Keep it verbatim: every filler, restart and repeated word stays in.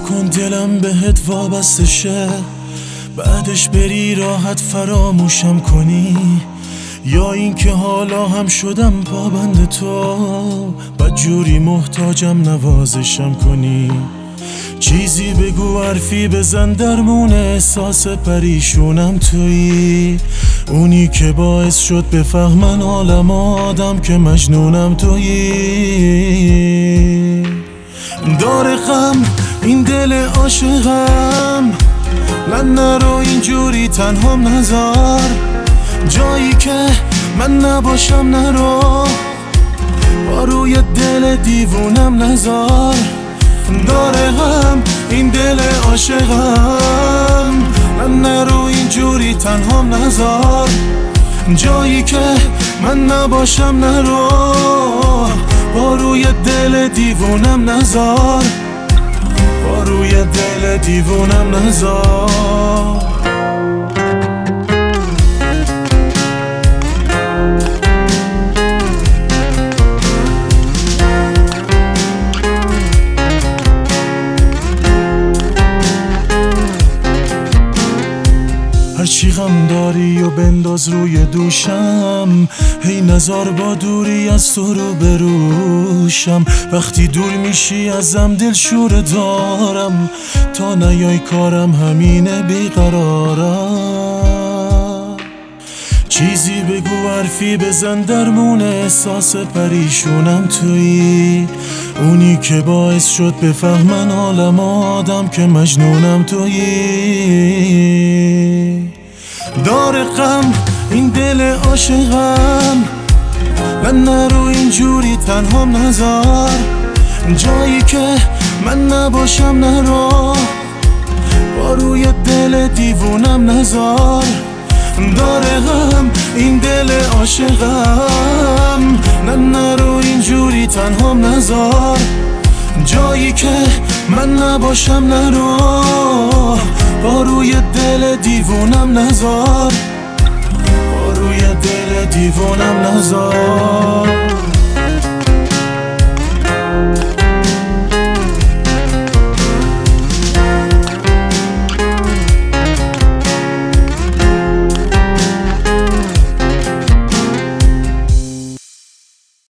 نکن دلم بهت وابسته شه، بعدش بری راحت فراموشم کنی، یا اینکه حالا هم شدم پابند تو، بدجوری محتاجم نوازشم کنی. چیزی بگو حرفی بزن درمون احساس پریشونم تویی، اونی که باعث شد بفهمن عالم آدم که مجنونم تویی. داره غم این دل عاشقم، من نرو اینجوری تنهام نذار، جایی که من نباشم نرو، با روی دل دیوونم نذار. داره غم این دل عاشقم، من نرو اینجوری تنهام نذار، جایی که من نباشم نرو، با روی دل دیوونم نذار، با روی دل دیوونم نذار. هرچی غم داری و بنداز روی دوشم، هی نزار با دوری از تو رو بروشم. وقتی دور میشی ازم دل شور دارم، تا نیای کارم همینه بیقرارم. چیزی بگو حرفی بزن درمون احساس پریشونم تویی، اونی که باعث شد بفهمن عالم آدم که مجنونم تویی. داره غم این دل عاشقم، من نرو اینجوری تنهام نذار، جایی که من نباشم نرو، با روی دل دیوونم نذار. داره غم این دل عاشقم، من نرو اینجوری تنهام نذار، جایی که من نباشم نرو، با روی دل دیوونم نذار، با روی دل دیوونم نذار.